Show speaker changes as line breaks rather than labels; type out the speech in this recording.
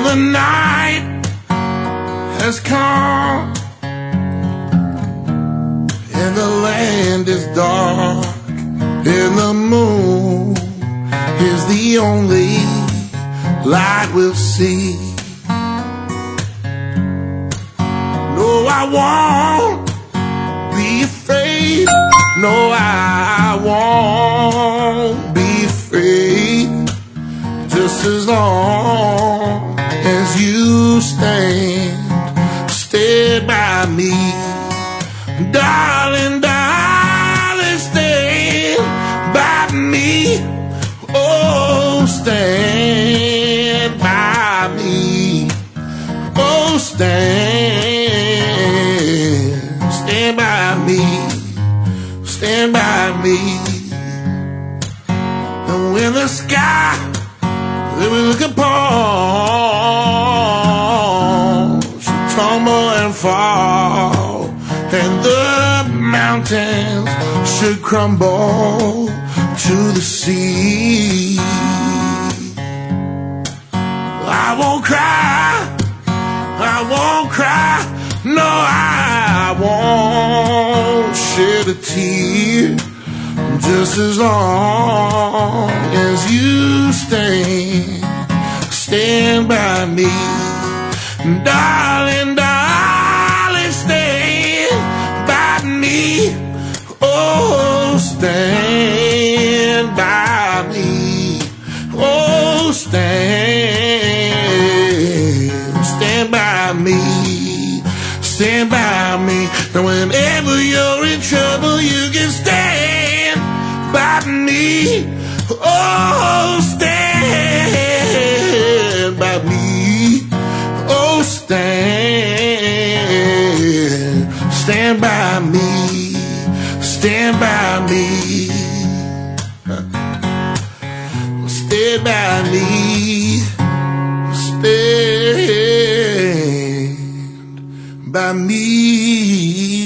the night has come and the land is dark and the moon is the only light we'll see. No, I won't be afraid. No, I won't be afraid. Just as long as you stand by me, darling, darling, stand by me. Oh, stand by me. Oh, stand by me. Stand by me. And when the sky that we look upon should tumble and fall, and the mountains should crumble to the sea, I won't cry, I won't cry, no, I won't shed a tear. Just as long as you stand by me, darling, darling, stand by me. Oh, stand by me. Oh, stand by me. Stand by me. And whenever you're in trouble, you can stand by me. Oh, stand by me. Oh, stand by me. Stand by me. Stand by me. Stand by me.